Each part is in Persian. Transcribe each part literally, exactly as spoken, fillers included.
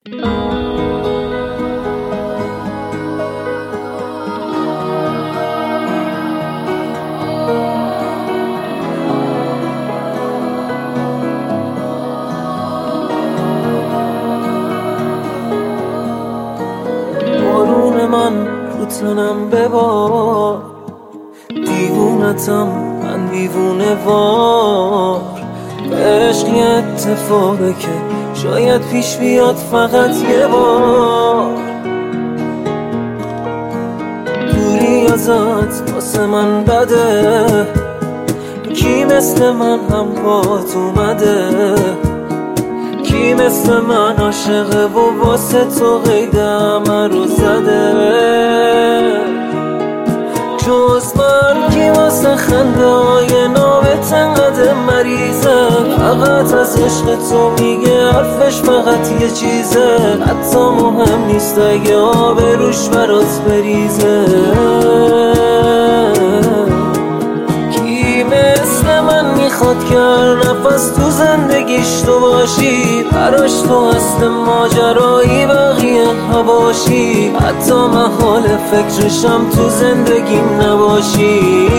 بارون من رو تنم ببار، دیوونتم من دیوونه وار. عشق یه اتفاقه که شاید پیش بیاد فقط یه بار. دوری ازت واسه من بده، کی مثل من هم بات اومده؟ کی مثل من عاشقه و واسه تو قید همه رو زده؟ جز من کی واسه خنده های نامت انقدر مریضه؟ فقط از عشق تو میگه حرفش فقط یه چیزه، حتی مهم نیست اگه آب روش برات بریزه. کی مثل من میخواد که هر نفس تو زندگیش تو باشی، براش تو اصل ماجرایی بقیه هواشی، حتی محال فکرشم تو زندگیم نباشی.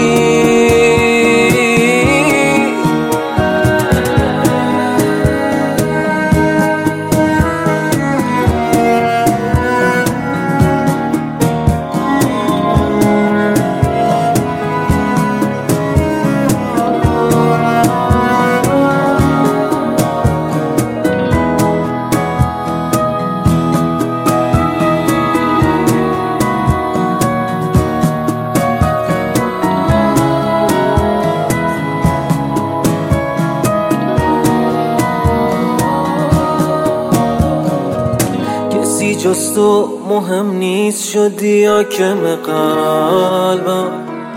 کسی جز تو مهم نیست، شدی حاکم قلبم.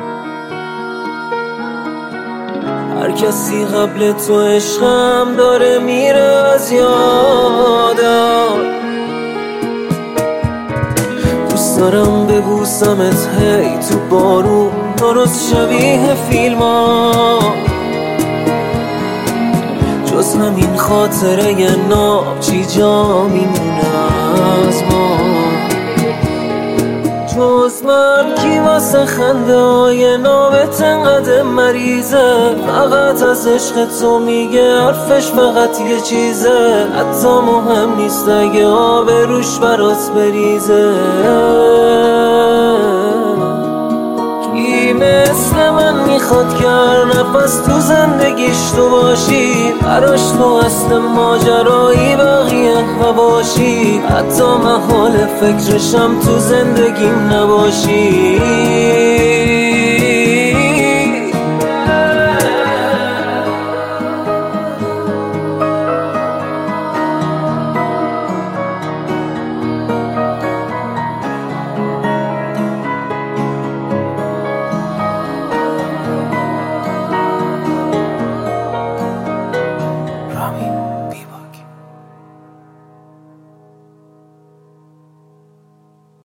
هر کسی قبل تو عشقم داره میره از یادم. دوست دارم ببوسمت هی تو بارون، درست شبیه فیلم ها. جز همین خاطره ی ناب چی جا میمونه از ما؟ جز من کی واسه خنده های نامت انقدر مریضه؟ فقط از عشق تو میگه حرفش فقط یه چیزه، حتی مهم نیست اگه آب روش برات بریزه. کی مثل من میخواد که هر نفس تو زندگیش تو باشی، براش تو اصل ماجرایی بقیه هواشی، حتی محال فکرشم تو زندگیم نباشی.